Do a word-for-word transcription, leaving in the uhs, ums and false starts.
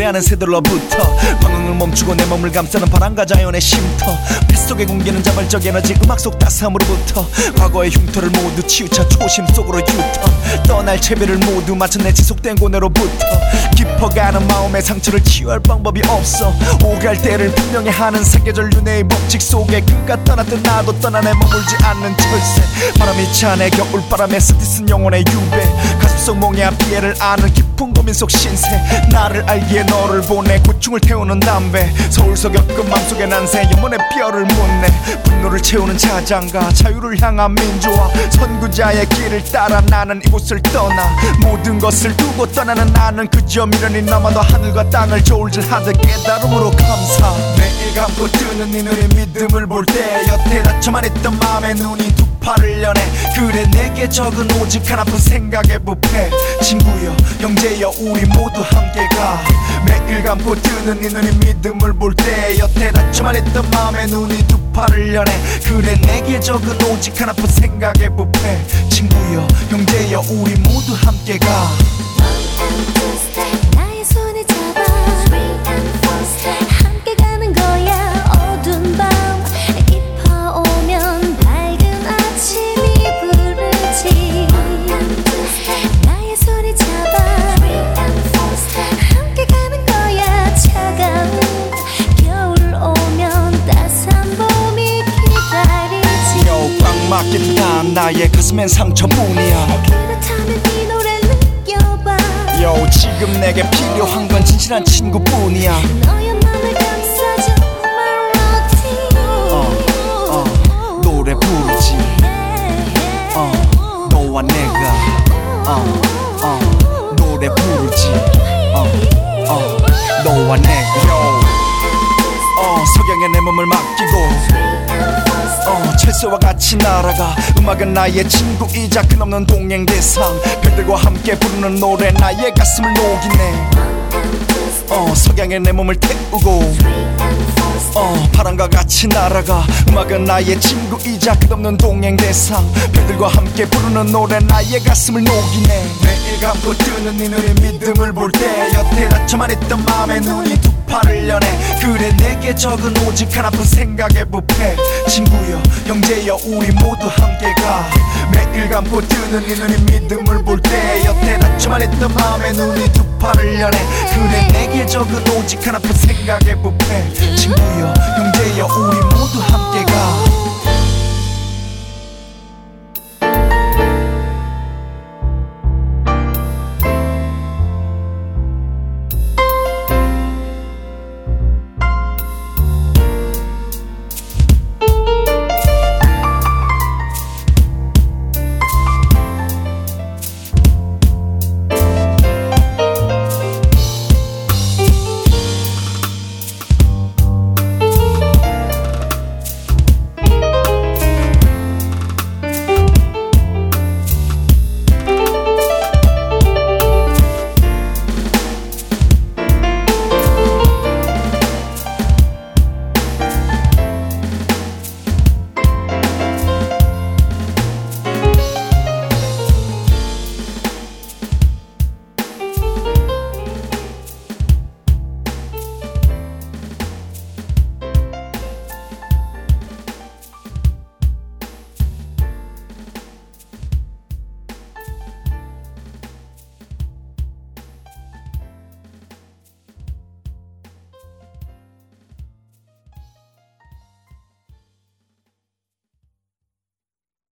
하는 새들로부터 방황을 멈추고 내 몸을 감싸는 바람과 자연의 쉼터 뱃속에 공기는 자발적 에너지 음악 속 따스함으로부터 과거의 흉터를 모두 치우쳐 초심 속으로 유턴 떠날 채비를 모두 맞춰 내 지속된 고뇌로부터 깊어가는 마음의 상처를 치유할 방법이 없어 오갈 때를 분명히 하는 사계절 윤회의 법칙 속에 그가 떠났듯 나도 떠나 내 머물지 않는 철새 바람이 차네 겨울바람에 스티슨 영혼의 유배 가슴 속 몽야 피해를 아는 깊은 고민 속 신세 나를 알기에 너를 보내 고충을 태우는 담배 서울서 겪은 맘속의 난세 영혼의 뼈를 묻네 분노를 채우는 자장가 자유를 향한 민주화 선구자의 길을 따라 나는 이곳을 떠나 모든 것을 두고 떠나는 나는 그저 미련이 남아도 하늘과 땅을 저울질하듯 깨달음으로 감사 매일 감고 뜨는 네 눈에 믿음을 볼 때 여태 닫혀만 있던 마음의 눈이 두 팔을 여네 그래 내게 적은 오직 하나뿐 생각에 부패 친구여 형제여 우리 모두 함께 가 매일 감고 뜨는 네 눈에 믿음을 볼 때 여태 닫혀만 있던 마음의 눈이 두 팔을 여네 그래 내게 적은 오직 하나뿐 생각에 부패 친구여 형제여 우리 모두 함께 가 나의 손을 잡아 함께 가는 거야 어두운 밤 깊어오면 밝은 아침이 부르지 나의 손을 잡아 함께 가는 거야 차가운 겨울 오면 따스한 봄이 기다리지 요 꽉 막힌 듯한 나의 가슴엔 상처뿐이야 그렇다면 이 노래 느껴봐 요 지금 내게 필요한 건 진실한 친구뿐이야 너의 맘을 감싸줘 멜로디 어, 어, 노래 부르지 어, 너와 내가 어, 어, 노래 부르지 어, 어, 너와 내가 요, 어, 석양에 내 몸을 맡기고 어, 철새와 같이 날아가 음악은 나의 친구이자 끝없는 동행 대상 별들과 함께 부르는 노래 나의 가슴을 녹이네 어, 석양에 내 몸을 태우고 어, 바람과 같이 날아가 음악은 나의 친구이자 끝없는 동행 대상 별들과 함께 부르는 노래 나의 가슴을 녹이네 매일 감고 뜨는 네 눈에 믿음을 볼 때 여태 닫혀만 있던 마음의 눈이 두 팔을 여네 그래 내게 적은 오직 하나뿐 생각에 부패 친구여 형제여 우리 모두 함께 가 매일 감고 뜨는 네 눈에 믿음을 볼 때 여태 닫혀만 있던 마음의 눈이 두 팔을 여네 그래 내게 적은 오직 하나뿐 생각에 부패 친구